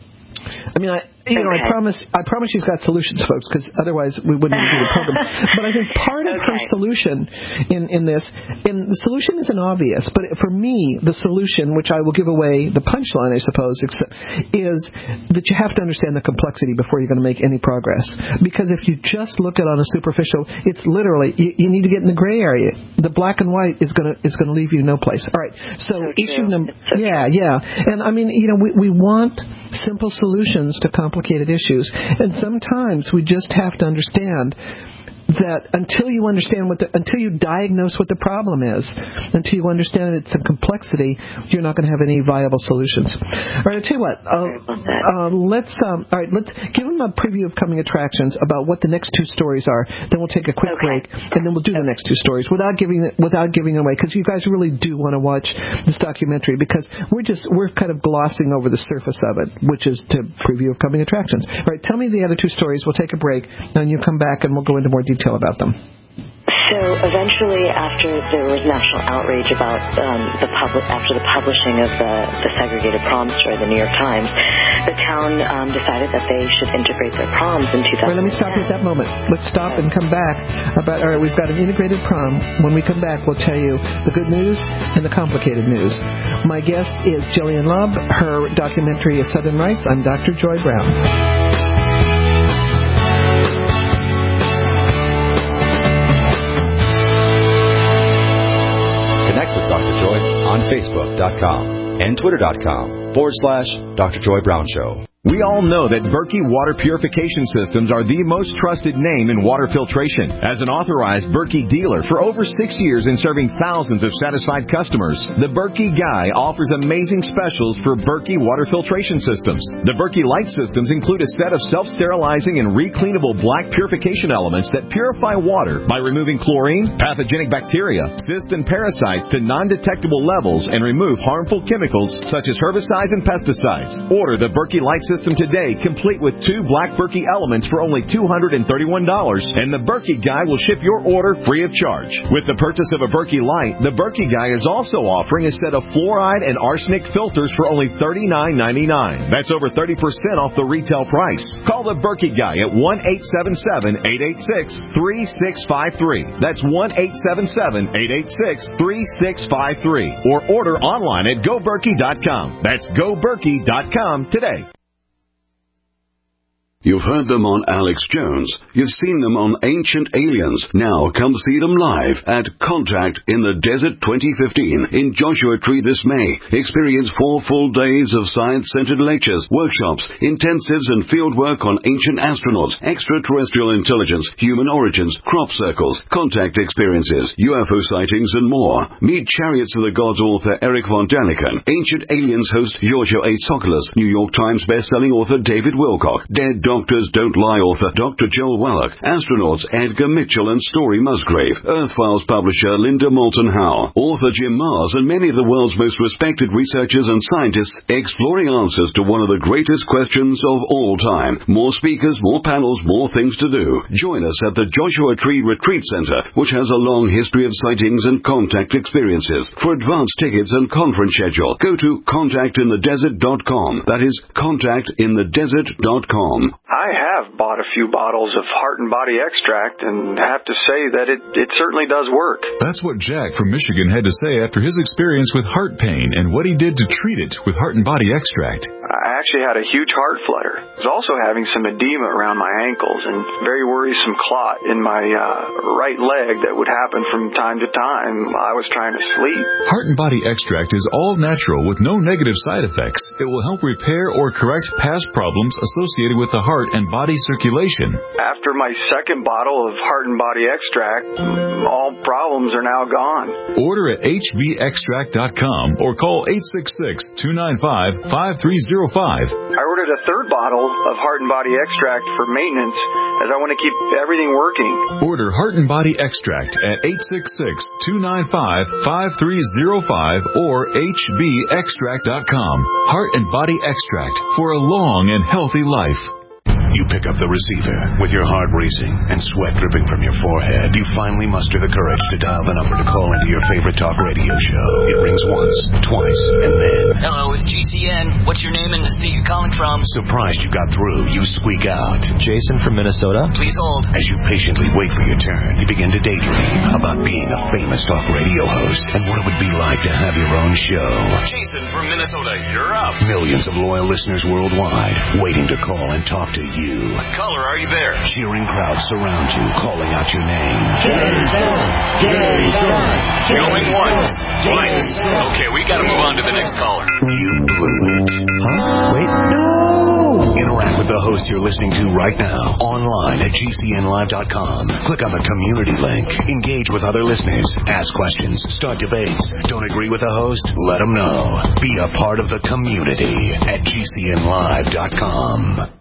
I mean, I, you know, okay. I promise, I promise she's got solutions, folks, because otherwise we wouldn't do the program. But I think part of okay. her solution in, in this, and the solution isn't obvious, but for me, the solution, which I will give away the punchline, I suppose, is that you have to understand the complexity before you're going to make any progress. Because if you just look at it on a superficial, it's literally, you, you need to get in the gray area. The black and white is going to is going to leave you no place. All right, so, so issue number, so yeah, true. yeah, and I mean, you know, we we want simple solutions to complicated issues, and sometimes we just have to understand that until you understand what the, until you diagnose what the problem is, until you understand its complexity, you're not going to have any viable solutions. All right, I'll tell you what. Uh, uh, let's um, all right. Let's give them a preview of coming attractions about what the next two stories are. Then we'll take a quick okay. break, and then we'll do the next two stories without giving it without giving it away, because you guys really do want to watch this documentary, because we're just we're kind of glossing over the surface of it, which is to preview of coming attractions. All right, tell me the other two stories. We'll take a break, and you come back, and we'll go into more detail about them. So eventually, after there was national outrage about um, the public, after the publishing of the, the segregated prom story, the New York Times, the town um, decided that they should integrate their proms in two thousand ten. Right, let me stop you at that moment. Let's stop and come back. About all right, we've got an integrated prom. When we come back, we'll tell you the good news and the complicated news. My guest is Jillian Lubb. Her documentary is Southern Rights. I'm Doctor Joy Brown. Connect with Doctor Joy on Facebook dot com and Twitter dot com forward slash Doctor Joy Brown Show. We all know that Berkey Water Purification Systems are the most trusted name in water filtration. As an authorized Berkey dealer for over six years and serving thousands of satisfied customers, the Berkey Guy offers amazing specials for Berkey Water Filtration Systems. The Berkey Light Systems include a set of self-sterilizing and recleanable black purification elements that purify water by removing chlorine, pathogenic bacteria, cysts, and parasites to non-detectable levels and remove harmful chemicals such as herbicides and pesticides. Order the Berkey Light System today, complete with two black Berkey elements for only two hundred thirty-one dollars, and the Berkey Guy will ship your order free of charge. With the purchase of a Berkey Light, the Berkey Guy is also offering a set of fluoride and arsenic filters for only thirty-nine ninety-nine. That's over thirty percent off the retail price. Call the Berkey Guy at one eight seven seven, eight eight six, three six five three. That's one eight seven seven, eight eight six, three six five three. Or order online at go berkey dot com. That's go berkey dot com today. You've heard them on Alex Jones. You've seen them on Ancient Aliens. Now come see them live at Contact in the Desert twenty fifteen in Joshua Tree this May. Experience four full days of science-centered lectures, workshops, intensives, and field work on ancient astronauts, extraterrestrial intelligence, human origins, crop circles, contact experiences, U F O sightings, and more. Meet Chariots of the Gods author Eric von Daniken, Ancient Aliens host Giorgio A. Tsoukalos, New York Times best-selling author David Wilcock, Dead Doctors Don't Lie author Doctor Joel Wallach, astronauts Edgar Mitchell and Story Musgrave, Earth Files publisher Linda Moulton Howe, author Jim Mars, and many of the world's most respected researchers and scientists exploring answers to one of the greatest questions of all time. More speakers, more panels, more things to do. Join us at the Joshua Tree Retreat Center, which has a long history of sightings and contact experiences. For advance tickets and conference schedule, go to contact in the desert dot com. That is contact in the desert dot com. I have bought a few bottles of Heart and Body Extract and have to say that it, it certainly does work. That's what Jack from Michigan had to say after his experience with heart pain and what he did to treat it with Heart and Body Extract. I actually had a huge heart flutter. I was also having some edema around my ankles and very worrisome clot in my uh, right leg that would happen from time to time while I was trying to sleep. Heart and Body Extract is all natural with no negative side effects. It will help repair or correct past problems associated with the heart and body circulation. After my second bottle of Heart and Body Extract, all problems are now gone. Order at H B extract dot com or call eight six six, two nine five, five three zero five. I ordered a third bottle of Heart and Body Extract for maintenance as I want to keep everything working. Order Heart and Body Extract at eight six six, two nine five, five three zero five or H B extract dot com. Heart and Body Extract for a long and healthy life. You pick up the receiver with your heart racing and sweat dripping from your forehead. You finally muster the courage to dial the number to call into your favorite talk radio show. It rings once, twice, and then... Hello, it's G C N. What's your name and the state you're calling from? Surprised you got through, you squeak out. Jason from Minnesota. Please hold. As you patiently wait for your turn, you begin to daydream about being a famous talk radio host and what it would be like to have your own show. Jason from Minnesota, you're up. Millions of loyal listeners worldwide waiting to call and talk to you. Caller, are you there? Cheering crowds surround you, calling out your name. Jason! Jason! Going once, twice. Okay, we gotta move on to the next caller. You blew it. Huh? Wait, no! Interact with the host you're listening to right now, online at G C N live dot com. Click on the community link. Engage with other listeners. Ask questions. Start debates. Don't agree with the host? Let them know. Be a part of the community at G C N live dot com.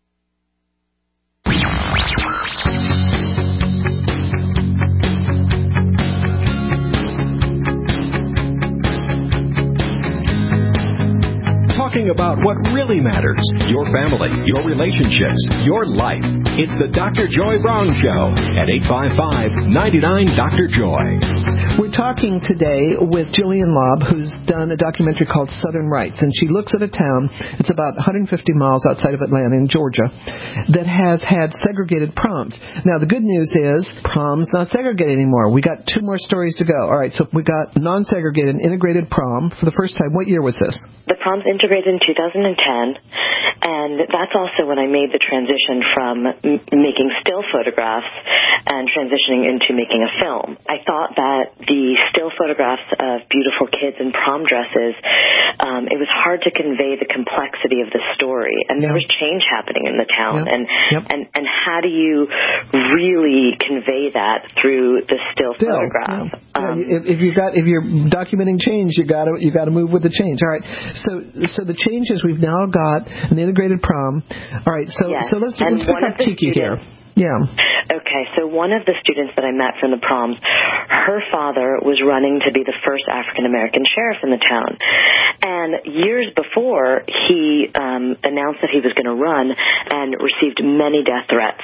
Talking about what really matters, your family, your relationships, your life. It's the Doctor Joy Brown Show at eight five five, nine nine, Doctor Joy. We're talking today with Jillian Lobb, who's done a documentary called Southern Rights, and she looks at a town, it's about one hundred fifty miles outside of Atlanta in Georgia, that has had segregated proms. Now, the good news is prom's not segregated anymore. We got two more stories to go. All right, so we got non-segregated, integrated prom for the first time. What year was this? The prom's integrated in two thousand ten, and that's also when I made the transition from m- making still photographs and transitioning into making a film. I thought that the the still photographs of beautiful kids in prom dresses, um, it was hard to convey the complexity of the story. And there was change happening in the town. Yep. And, Yep. and and how do you really convey that through the still, Still, photograph? Yeah. Um, yeah, if, if you got if you're documenting change, you got to you got to move with the change. All right. So so the changes, we've now got an integrated prom. All right. So Yes. so let's And let's pick one up of the Kiki here. students- Yeah. Okay, so one of the students that I met from the proms, her father was running to be the first African-American sheriff in the town. And years before, he um, announced that he was going to run and received many death threats.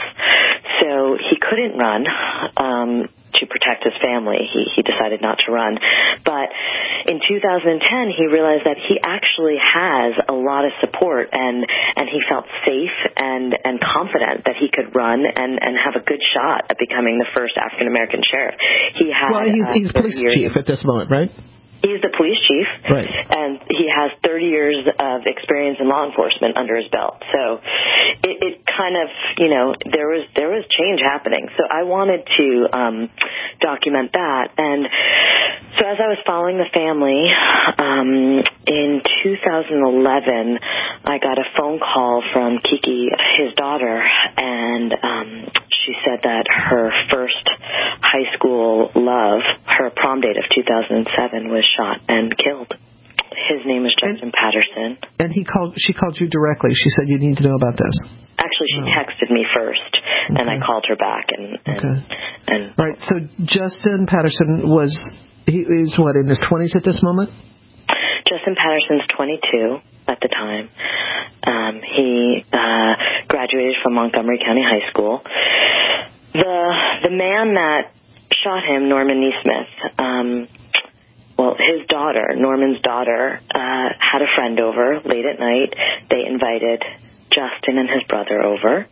So he couldn't run um, to protect his family. He, he decided not to run. But in two thousand ten, he realized that he actually has a lot of support, and, and he felt safe and, and confident that he could run and, and have a good shot at becoming the first African-American sheriff. He had, Well, he's, uh, he's police years chief at this moment, right? He's the police chief, Right. and he has thirty years of experience in law enforcement under his belt. So it, it kind of, you know, there was there was change happening. So I wanted to um, document that. And so as I was following the family, um, in two thousand eleven, I got a phone call from Kiki, his daughter, and um, she said that her first high school love, her prom date of two thousand seven, was shot and killed. His name is Justin Patterson. And he called. She called you directly. She said you need to know about this. Actually, she texted me first, and I called her back. And, and, Okay. and All right. So Justin Patterson was he is what, in his twenties at this moment? Justin Patterson's twenty-two at the time. Um, he uh, graduated from Montgomery County High School. The the man that shot him, Norman Neesmith, um, well, his daughter, Norman's daughter, uh, had a friend over late at night. They invited Justin and his brother over.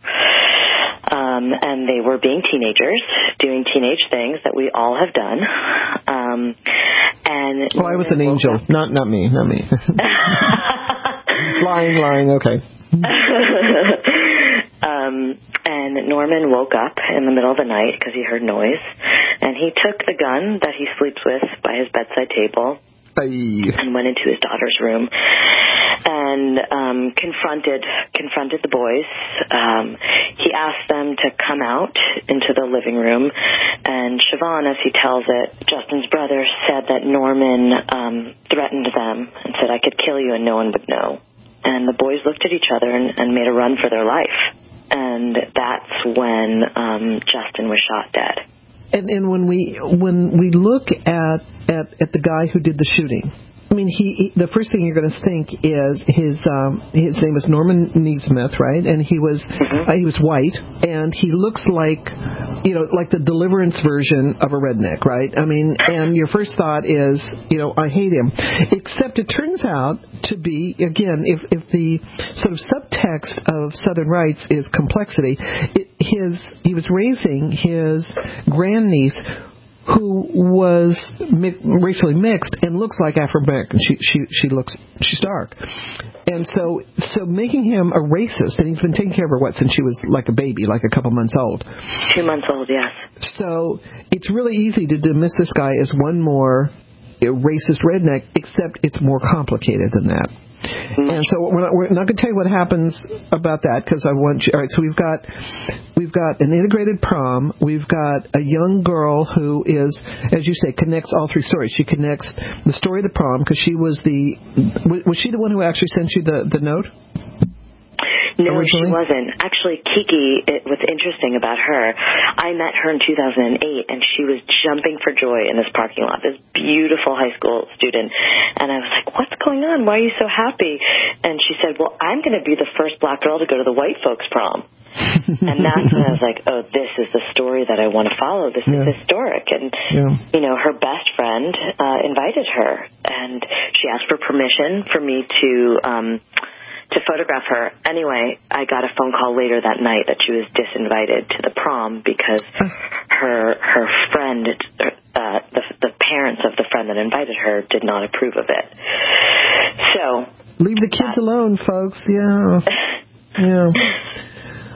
Um, and they were being teenagers, doing teenage things that we all have done. Um, and Oh, I was an angel. Not not me. Not me. lying, lying. Okay. um, and Norman woke up in the middle of the night because he heard noise, and he took the gun that he sleeps with by his bedside table and went into his daughter's room and um, confronted confronted the boys. Um, he asked them to come out into the living room, and Siobhan, as he tells it, Justin's brother, said that Norman um, threatened them and said, "I could kill you and no one would know." And the boys looked at each other and, and made a run for their life. And that's when um, Justin was shot dead. And and when we when we look at at, at the guy who did the shooting, I mean, he, he the first thing you're going to think is his um, his name was Norman Neesmith, right? And he was uh, he was white, and he looks like, you know, like the Deliverance version of a redneck, right? I mean, and your first thought is, you know, I hate him. Except it turns out to be, again, if if the sort of subtext of Southern rights is complexity, it, his he was raising his grandniece, who was mi- racially mixed and looks like Afro-American. She she she looks she's dark, and so so making him a racist, and he's been taking care of her what since she was like a baby, like a couple months old. Two months old, yes. So it's really easy to dismiss this guy as one more racist redneck, except it's more complicated than that. And so we're not, we're not going to tell you what happens about that because I want you. All right, so we've got we've got an integrated prom. We've got a young girl who is, as you say, connects all three stories. She connects the story of the prom because she was the was she the one who actually sent you the the note? No, originally? she wasn't. Actually, Kiki, it, what's interesting about her, I met her in two thousand eight, and she was jumping for joy in this parking lot, this beautiful high school student. And I was like, what's going on? Why are you so happy? And she said, well, I'm going to be the first black girl to go to the white folks' prom. And that's when I was like, oh, this is the story that I want to follow. This yeah. is historic. And, yeah. you know, her best friend uh, invited her, and she asked for permission for me to... Um, to photograph her. Anyway, I got a phone call later that night that she was disinvited to the prom because her her friend, uh, the, the parents of the friend that invited her did not approve of it. So... Leave the kids uh, alone, folks. Yeah. Yeah.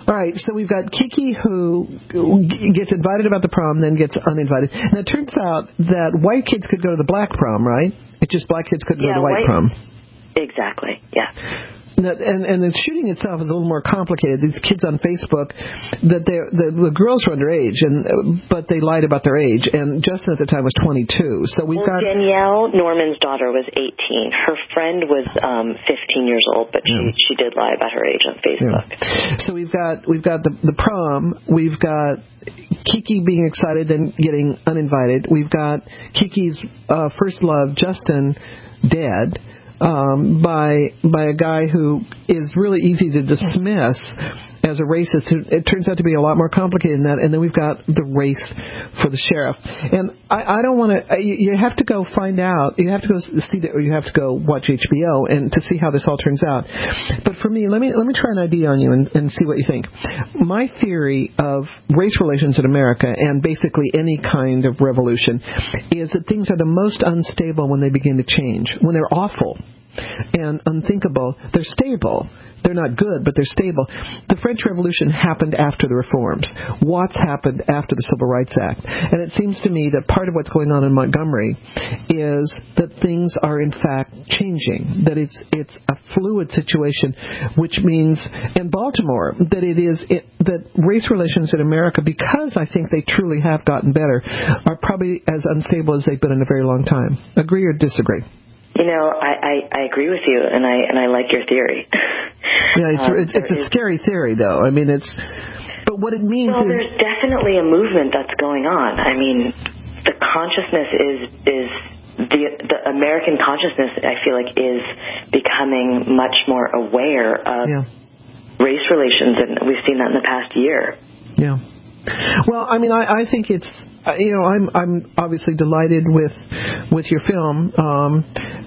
All right, so we've got Kiki who gets invited about the prom, then gets uninvited. And it turns out that white kids could go to the black prom, right? It's just black kids couldn't yeah, go to the white, white prom. Exactly, yeah. That, and, and the shooting itself is a little more complicated. These kids on Facebook, that they the, the girls were underage, and but they lied about their age. And Justin at the time was twenty-two. So we've well, got Danielle Norman's daughter was eighteen. Her friend was um, fifteen years old, but she yeah. she did lie about her age on Facebook. Yeah. So we've got we've got the the prom. We've got Kiki being excited and getting uninvited. We've got Kiki's uh, first love, Justin, dead. Um, by by a guy who is really easy to dismiss as a racist. It turns out to be a lot more complicated than that. And then we've got the race for the sheriff. And I, I don't want to. You have to go find out. You have to go see the, or you have to go watch H B O and to see how this all turns out. But for me, let me let me try an idea on you and, and see what you think. My theory of race relations in America and basically any kind of revolution is that things are the most unstable when they begin to change. When they're awful and unthinkable, they're stable. They're not good, but they're stable. The French Revolution happened after the reforms. Watts happened after the Civil Rights Act. And it seems to me that part of what's going on in Montgomery is that things are in fact changing, that it's it's a fluid situation, which means, in Baltimore, that it is it, that race relations in America, because I think they truly have gotten better, are probably as unstable as they've been in a very long time. Agree or disagree? You know, I, I, I agree with you, and I and I like your theory. Yeah, it's um, it's, it's a scary theory, though. I mean, it's but what it means well, is there's definitely a movement that's going on. I mean, the consciousness is is the the American consciousness, I feel like, is becoming much more aware of yeah. race relations, and we've seen that in the past year. Yeah. Well, I mean, I, I think it's. Uh, you know, I'm I'm obviously delighted with with your film, um,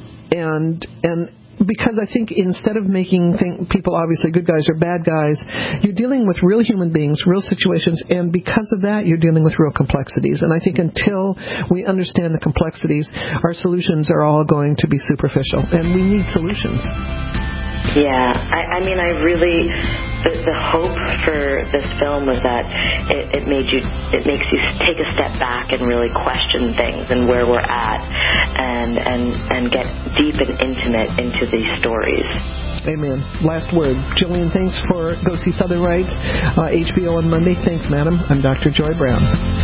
and and because I think instead of making think, people obviously good guys or bad guys, you're dealing with real human beings, real situations, and because of that, you're dealing with real complexities. And I think until we understand the complexities, our solutions are all going to be superficial, and we need solutions. Yeah, I, I mean, I really, the, the hope for this film was that it, it made you, it makes you take a step back and really question things and where we're at, and and and get deep and intimate into these stories. Amen. Last word, Jillian. Thanks for Go See Southern Rights, uh, H B O on Monday. Thanks, madam. I'm Doctor Joy Brown.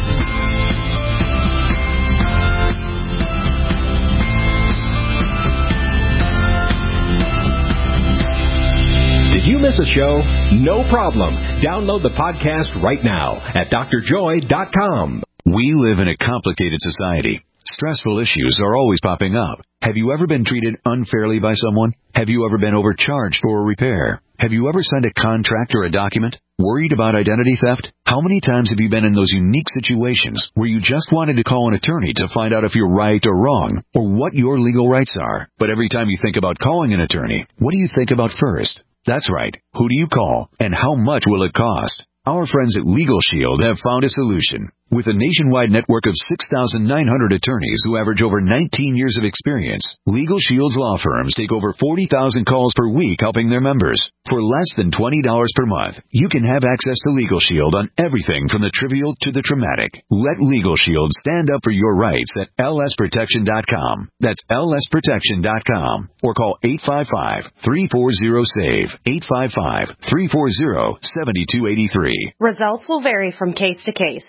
Did you miss a show? No problem. Download the podcast right now at d r joy dot com. We live in a complicated society. Stressful issues are always popping up. Have you ever been treated unfairly by someone? Have you ever been overcharged for a repair? Have you ever signed a contract or a document? Worried about identity theft? How many times have you been in those unique situations where you just wanted to call an attorney to find out if you're right or wrong, or what your legal rights are? But every time you think about calling an attorney, what do you think about first? That's right. Who do you call, and how much will it cost? Our friends at Legal Shield have found a solution. With a nationwide network of six thousand nine hundred attorneys who average over nineteen years of experience, Legal Shield's law firms take over forty thousand calls per week helping their members. For less than twenty dollars per month, you can have access to Legal Shield on everything from the trivial to the traumatic. Let Legal Shield stand up for your rights at L S protection dot com. That's L S protection dot com. Or call eight five five, three four zero, S A V E, eight five five, three four zero, seven two eight three. Results will vary from case to case.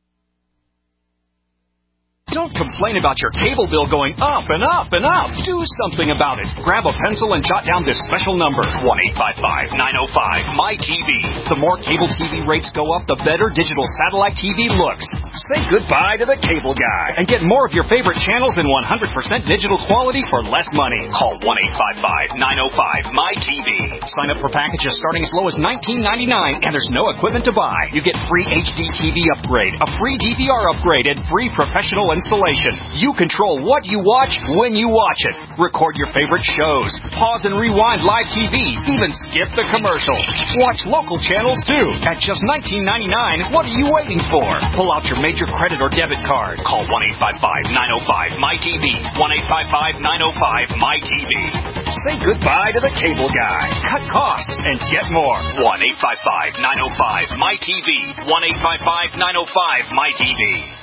Don't complain about your cable bill going up and up and up. Do something about it. Grab a pencil and jot down this special number, one eight five five, nine oh five, M Y T V. The more cable T V rates go up, the better digital satellite T V looks. Say goodbye to the cable guy and get more of your favorite channels in one hundred percent digital quality for less money. Call one eight five five, nine oh five, M Y T V. Sign up for packages starting as low as nineteen ninety-nine, and there's no equipment to buy. You get free H D T V upgrade, a free D V R upgrade, and free professional and installation. You control what you watch when you watch it. Record your favorite shows. Pause and rewind live T V. Even skip the commercials. Watch local channels too. At just nineteen ninety-nine dollars, what are you waiting for? Pull out your major credit or debit card. Call one eight five five, nine oh five, M Y T V. one eight five five, nine oh five, M Y T V. Say goodbye to the cable guy. Cut costs and get more. one eight five five, nine oh five, M Y T V. one eight five five, nine oh five, M Y T V.